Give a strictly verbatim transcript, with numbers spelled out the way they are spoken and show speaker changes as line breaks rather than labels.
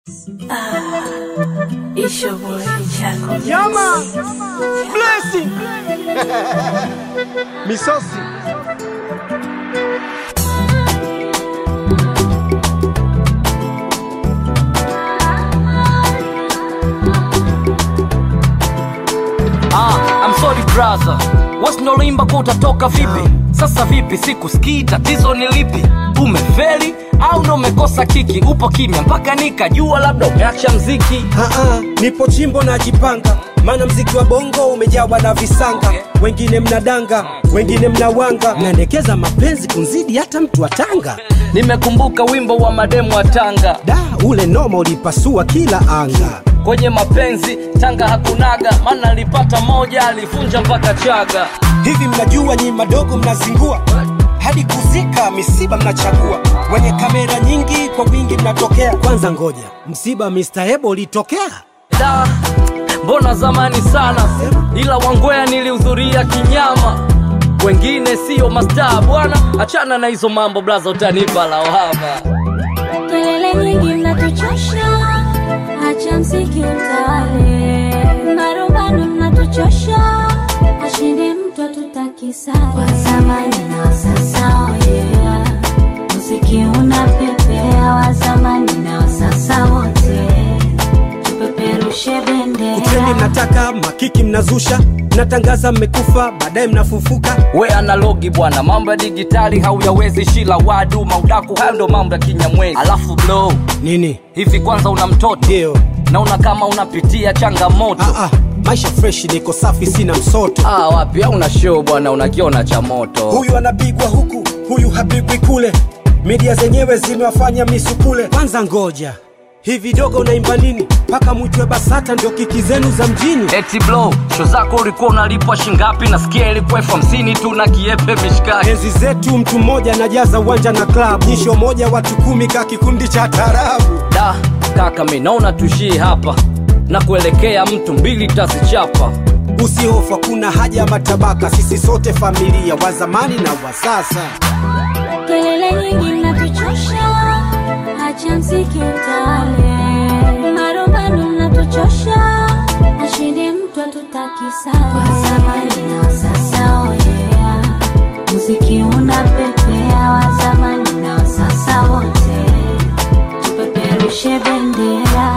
Ah, it's your boy Chaco.
Yama, blessing, Misosi.
Ah, I'm sorry brother, wasinolimba kwa utatoka vipi? Sasa vipi, siku sikii, tatizo ni lipi? Umefeli au ndo umekosa kiki? Upo kimya mpaka nikajua labda umeacha mziki.
Haa, nipo chimbo na jipanga, maana mziki wa bongo umejawa na visanga. Wengine mnadanga, wengine mnawanga, mnaendekeza mapenzi kunzidi hata mtu wa Tanga.
Nimekumbuka wimbo wa mademu wa Tanga,
Da, ule noma ulipasua kila anga.
Kwenye mapenzi Tanga hakunaga, maana alipata moja alivunja mpaka Chaga.
Hivi mnajua nyi madogo mnazingua, hadi kuzika misiba mnachagua. Wenye kamera nyingi kwa wingi mnatokea. Kwanza ngoja, msiba mister Ebo ulitokea?
Da, mbona zamani sana, ila Wangwea nilihudhuria kinyama. Wengine sio mastaa bwana, achana na hizo mambo blaza, utanipa lawama.
Kelele nyingi mnatuchosha, acha mziki utawale. Marumbano mnatuchosha, ashinde mtu atutakisale. Wa zamani na sasa oh yeah, muziki unapepea. Wa zamani na sasa wote tupeperushe bendera.
Utemi mnataka, makiki mnazusha, mnatangaza mmekufa, baadaye mnafufuka.
We analogi bwana, mambo ya digitali hauyawezi. Shila wadu maudaku, hayo ndo mambo ya Kinyamwezi. Alafu blow
nini
hivi, kwanza una mtoto?
Ndio.
Naona kama unapitia changamoto.
Ah ah, maisha fresh, niko safi, sina msoto.
Ah, wapi au una show bwana, unakiona cha moto.
Huyu anapigwa huku, huyu hapigwi kule, media zenyewe zimewafanya misukule. Kwanza ngoja, hivi dogo unaimba nini? Paka mwitwe Basata ndio kiki zenu za mjini.
Eti blow, show zako ulikuwa unalipwa shingapi? Nasikia ilikuwa elfu hamsini tu na kiepe mishikaki.
Enzi zetu mtu mmoja anajaza uwanja na club. Nyisho moja watu kumi ka kikundi cha tarabu.
Da, kaka mimi naona tushie hapa, na kuelekea mtu mbili tazichapa.
Usihofu, kuna haja ya matabaka, sisi sote familia, wa zamani na wa sasa.
Kelele nyingi mnatuchosha, acha mziki utawale. Marumbano mnatuchosha, ashinde mtu atutakisale. Wa zamani na sasa oh yeah, muziki unapepea. Wa zamani na sasa wote tupeperushe bendera.